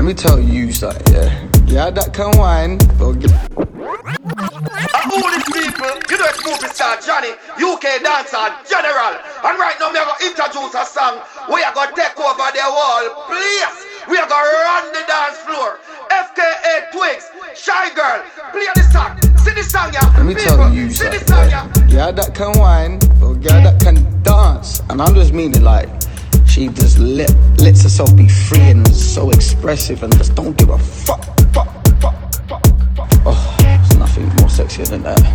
me tell you something, yeah. Yeah, that can wine. All these people, you know it's movie star Johnny, UK dancer general. And right now, we are going to introduce a song. We are going to take over the whole place. We are going to run the dance floor. FKA Twigs, Shy Girl, play the song. See the song, yeah. Let me tell you something, yeah. That can wine, or yeah, that can dance. And I'm just meaning like, she just lets herself be free and so expressive and just don't give a fuck. Oh, there's nothing more sexier than that.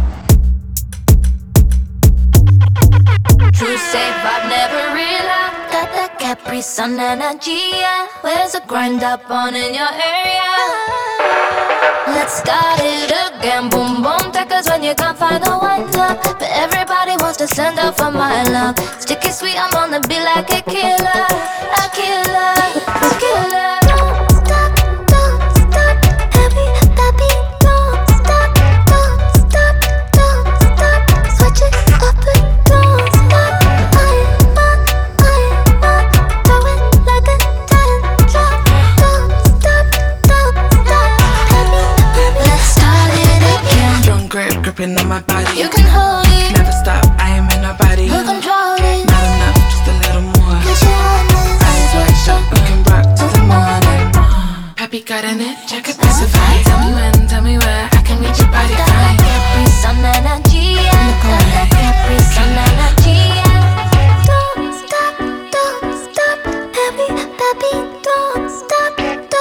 True safe, I've never realized. Got that Capri Sun energy, yeah. Where's the grind up on in your area? Let's start it again, boom boom. Take us when you can't find the one top. But everybody wants to send up for my love. Sticky sweet, I'm on the beat like a killer. A killer, a killer. Don't stop, heavy, baby, don't stop, switch it up and don't stop. I'm on, throw it like a tantrum. Don't stop, heavy, baby. Let's start it again. Strong grip, gripping on my body. You can hold it, never stop, I am in nobody. you control it. Not enough, just a little more. Get your honest, Eyes wide shut, we can rock till the morning. Pappy got an itch, I could specify. Tell me when, tell me where, I can reach your body got fine. that Capri Sun energy, yeah. Got that Capri Sun energy, yeah. Don't stop, heavy, baby, don't stop,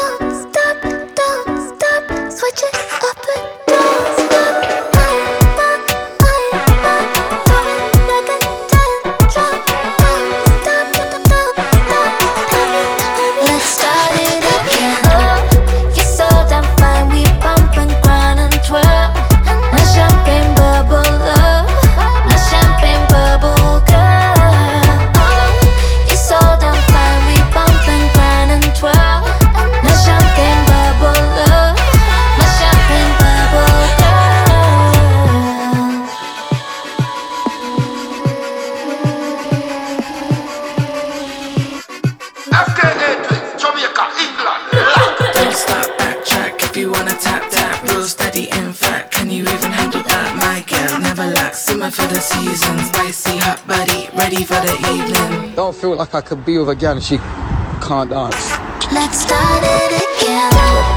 switch it up and don't stop. I'm on, throw it like a tantrum. Don't stop, heavy, let's start it again. Oh, you're so damn fine, we bump and grind and twirl. My champagne bubble love, my champagne bubble girl. Oh, you're so damn fine, we bump and grind and twirl. My champagne bubble love, my champagne bubble girl. FKA Twigs, Jamaica, England. Don't stop, backtrack if you wanna tap. Real steady, in fact, can you even handle that? My girl, never lack, simmer for the season. Spicy, hot body, ready for the evening. Don't feel like I could be with a girl and she can't dance. Let's start it again.